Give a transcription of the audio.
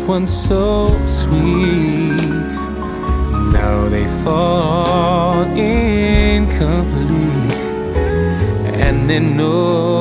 once so sweet, now they fall incomplete, and they know